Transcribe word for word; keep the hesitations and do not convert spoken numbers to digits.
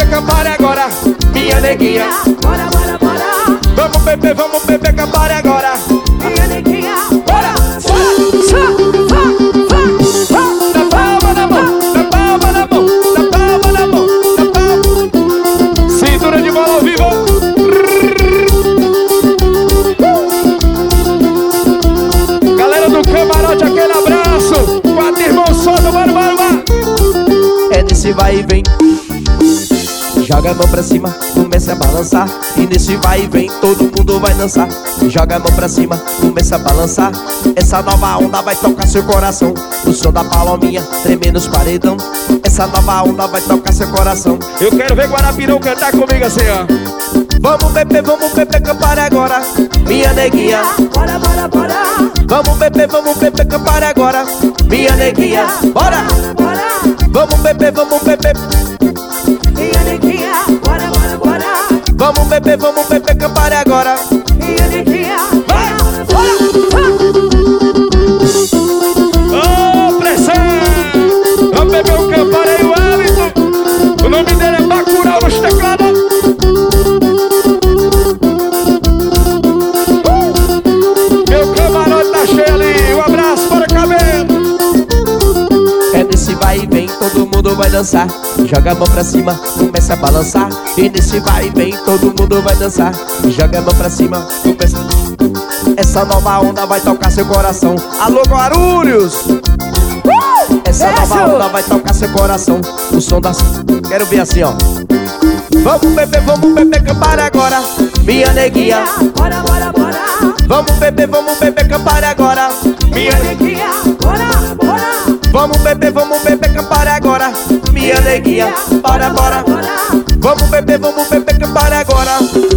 Campari agora, minha neguinha. Bora, bora, bora. Vamos beber, vamos beber Campari agora, Minha neguinha. bora, bora. Dá palma na mão, dá palma na mão, dá palma na mão, dá palma. Cintura de bola ao vivo. Galera do camarote, aquele abraço. Quatro irmãos solta, bora, bora, bora. É nesse vai e vem. Joga a mão pra cima, começa a balançar. E nesse vai e vem, todo mundo vai dançar. Joga a mão pra cima, começa a balançar. Essa nova onda vai tocar seu coração. O som da palminha tremendo os paredão. Essa nova onda vai tocar seu coração. Eu quero ver Guarapirão cantar comigo assim, ó. Vamos beber, vamos beber Campari agora, minha neguinha. Bora, bora, bora. Vamos beber, vamos beber Campari agora, minha neguinha. Bora! Bora. Vamos beber, vamos beber. Minha neguinha. Bora, bora, bora. Vamos beber, vamos beber Campari agora. Minha neguinha. Vai! Bora, bora. Ô, pressão! Vamos beber um Campari aí, o Wellington. O nome dele é Bacurau nos teclados. Uh! Meu camarote tá cheio ali. Um abraço para o cabelo. É nesse vai e vem, todo mundo vai dançar. Joga a mão pra cima, começa a balançar. E nesse vai e vem, todo mundo vai dançar. Joga a mão pra cima, começa. Essa nova onda vai tocar seu coração. Alô, Guarulhos! Essa nova onda vai tocar seu coração. O som das... Quero ver assim, ó. Vamos beber, vamos beber Campari agora, minha neguinha. Bora, bora, bora. Vamos beber, vamos beber Campari agora, minha neguinha. Neguinha. Bora, bora. Vamos beber, vamos beber Campari agora, minha neguinha. Bora, bora. Bora. Vamos beber, vamos beber Campari agora.